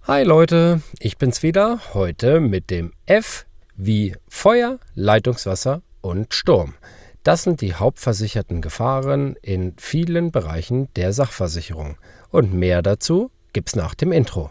Hi Leute, ich bin's wieder, heute mit dem F wie Feuer, Leitungswasser und Sturm. Das sind die hauptversicherten Gefahren in vielen Bereichen der Sachversicherung. Und mehr dazu gibt's nach dem Intro.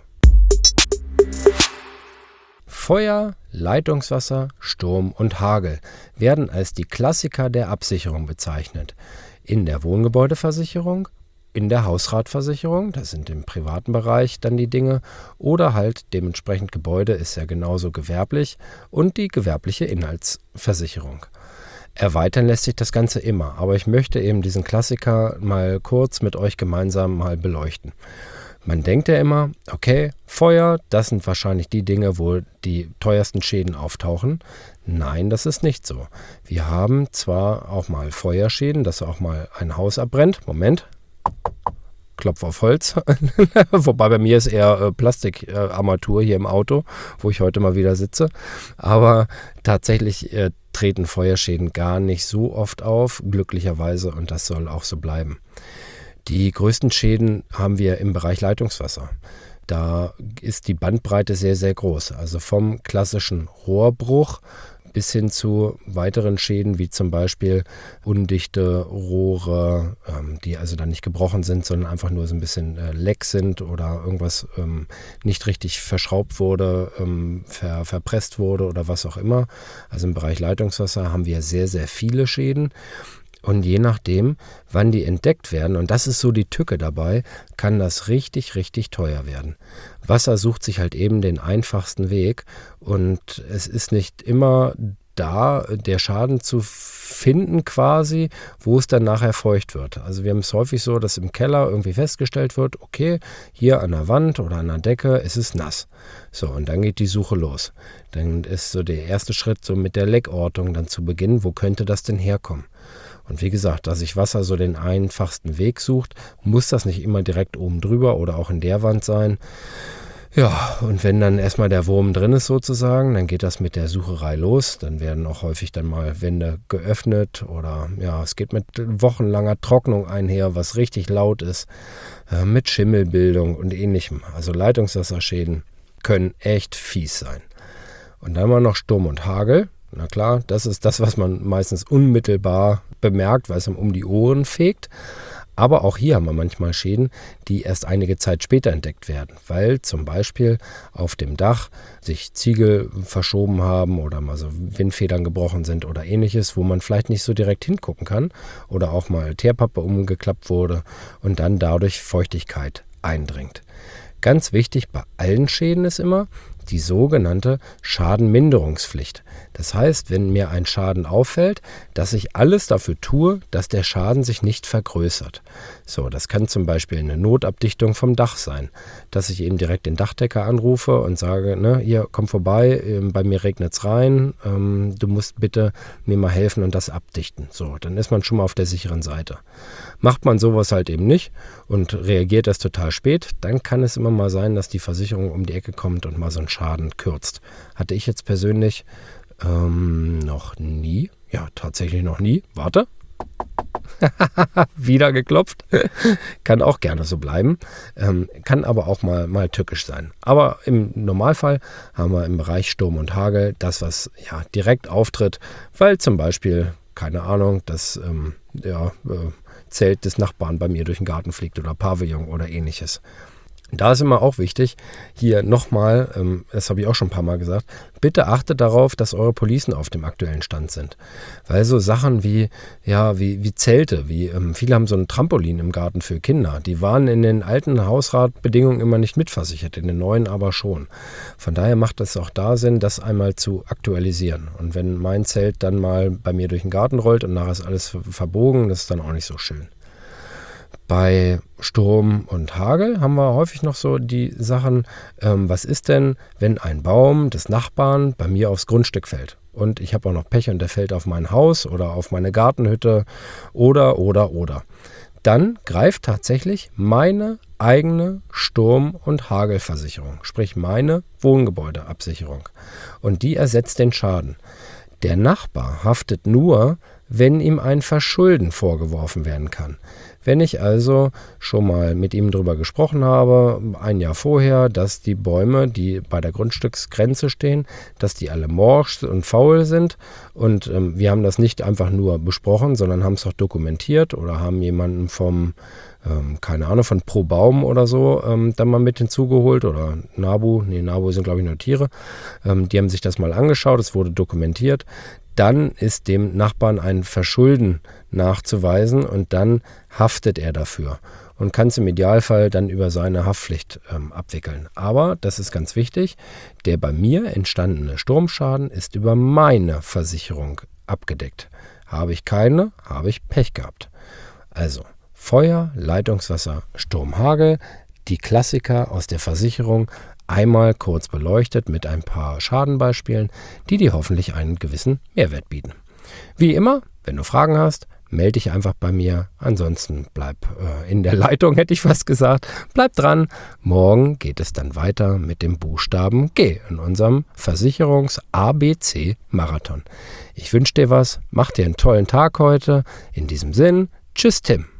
Feuer, Leitungswasser, Sturm und Hagel werden als die Klassiker der Absicherung bezeichnet. In der Wohngebäudeversicherung, in der Hausratversicherung, das sind im privaten Bereich dann die Dinge, oder halt dementsprechend Gebäude ist ja genauso gewerblich und die gewerbliche Inhaltsversicherung. Erweitern lässt sich das Ganze immer, aber ich möchte eben diesen Klassiker mal kurz mit euch gemeinsam mal beleuchten. Man denkt ja immer, okay, Feuer, das sind wahrscheinlich die Dinge, wo die teuersten Schäden auftauchen. Nein, das ist nicht so. Wir haben zwar auch mal Feuerschäden, dass auch mal ein Haus abbrennt. Moment. Klopf auf Holz. Wobei bei mir ist eher Plastikarmatur hier im Auto, wo ich heute mal wieder sitze. Aber tatsächlich treten Feuerschäden gar nicht so oft auf, glücklicherweise, und das soll auch so bleiben. Die größten Schäden haben wir im Bereich Leitungswasser. Da ist die Bandbreite sehr, sehr groß. Also vom klassischen Rohrbruch bis hin zu weiteren Schäden, wie zum Beispiel undichte Rohre, die also dann nicht gebrochen sind, sondern einfach nur so ein bisschen leck sind oder irgendwas nicht richtig verschraubt wurde, verpresst wurde oder was auch immer. Also im Bereich Leitungswasser haben wir sehr, sehr viele Schäden. Und je nachdem, wann die entdeckt werden, und das ist so die Tücke dabei, kann das richtig, richtig teuer werden. Wasser sucht sich halt eben den einfachsten Weg und es ist nicht immer da, der Schaden zu finden quasi, wo es dann nachher feucht wird. Also wir haben es häufig so, dass im Keller irgendwie festgestellt wird, okay, hier an der Wand oder an der Decke ist es nass. So, und dann geht die Suche los. Dann ist so der erste Schritt so mit der Leckortung dann zu beginnen, wo könnte das denn herkommen? Und wie gesagt, da sich Wasser so den einfachsten Weg sucht, muss das nicht immer direkt oben drüber oder auch in der Wand sein. Ja, und wenn dann erstmal der Wurm drin ist sozusagen, dann geht das mit der Sucherei los. Dann werden auch häufig dann mal Wände geöffnet oder ja, es geht mit wochenlanger Trocknung einher, was richtig laut ist, mit Schimmelbildung und ähnlichem. Also Leitungswasserschäden können echt fies sein. Und dann haben wir noch Sturm und Hagel. Na klar, das ist das, was man meistens unmittelbar bemerkt, weil es einem um die Ohren fegt. Aber auch hier haben wir manchmal Schäden, die erst einige Zeit später entdeckt werden, weil zum Beispiel auf dem Dach sich Ziegel verschoben haben oder mal so Windfedern gebrochen sind oder ähnliches, wo man vielleicht nicht so direkt hingucken kann oder auch mal Teerpappe umgeklappt wurde und dann dadurch Feuchtigkeit eindringt. Ganz wichtig bei allen Schäden ist immer die sogenannte Schadenminderungspflicht. Das heißt, wenn mir ein Schaden auffällt, dass ich alles dafür tue, dass der Schaden sich nicht vergrößert. So, das kann zum Beispiel eine Notabdichtung vom Dach sein, dass ich eben direkt den Dachdecker anrufe und sage, ne, hier, komm vorbei, bei mir regnet es rein, du musst bitte mir mal helfen und das abdichten. So, dann ist man schon mal auf der sicheren Seite. Macht man sowas halt eben nicht und reagiert das total spät, dann kann es immer mal sein, dass die Versicherung um die Ecke kommt und mal so einen Schaden kürzt. Hatte ich jetzt persönlich noch nie. Ja, tatsächlich noch nie. Warte. Wieder geklopft. Kann auch gerne so bleiben. Kann aber auch mal tückisch sein. Aber im Normalfall haben wir im Bereich Sturm und Hagel das, was ja direkt auftritt, weil zum Beispiel, keine Ahnung, das Zelt des Nachbarn bei mir durch den Garten fliegt oder Pavillon oder ähnliches. Da ist immer auch wichtig, hier nochmal, das habe ich auch schon ein paar Mal gesagt, bitte achtet darauf, dass eure Policen auf dem aktuellen Stand sind. Weil so Sachen wie Zelte, viele haben so ein Trampolin im Garten für Kinder, die waren in den alten Hausratbedingungen immer nicht mitversichert, in den neuen aber schon. Von daher macht es auch da Sinn, das einmal zu aktualisieren. Und wenn mein Zelt dann mal bei mir durch den Garten rollt und nachher ist alles verbogen, das ist dann auch nicht so schön. Bei Sturm und Hagel haben wir häufig noch so die Sachen, was ist denn, wenn ein Baum des Nachbarn bei mir aufs Grundstück fällt? Und ich habe auch noch Pech und der fällt auf mein Haus oder auf meine Gartenhütte oder. Dann greift tatsächlich meine eigene Sturm- und Hagelversicherung, sprich meine Wohngebäudeabsicherung. Und die ersetzt den Schaden. Der Nachbar haftet nur, wenn ihm ein Verschulden vorgeworfen werden kann. Wenn ich also schon mal mit ihm drüber gesprochen habe, ein Jahr vorher, dass die Bäume, die bei der Grundstücksgrenze stehen, dass die alle morsch und faul sind und wir haben das nicht einfach nur besprochen, sondern haben es auch dokumentiert oder haben jemanden vom keine Ahnung, von Pro Baum oder so, dann mal mit hinzugeholt oder Nabu sind glaube ich nur Tiere, die haben sich das mal angeschaut, es wurde dokumentiert, dann ist dem Nachbarn ein Verschulden nachzuweisen und dann haftet er dafür und kann es im Idealfall dann über seine Haftpflicht abwickeln. Aber, das ist ganz wichtig, der bei mir entstandene Sturmschaden ist über meine Versicherung abgedeckt. Habe ich keine, habe ich Pech gehabt. Also, Feuer, Leitungswasser, Sturm, Hagel, die Klassiker aus der Versicherung, einmal kurz beleuchtet mit ein paar Schadenbeispielen, die dir hoffentlich einen gewissen Mehrwert bieten. Wie immer, wenn du Fragen hast, melde dich einfach bei mir. Ansonsten bleib in der Leitung, hätte ich fast gesagt. Bleib dran. Morgen geht es dann weiter mit dem Buchstaben G in unserem Versicherungs-ABC-Marathon. Ich wünsche dir was. Mach dir einen tollen Tag heute. In diesem Sinn, tschüss Tim.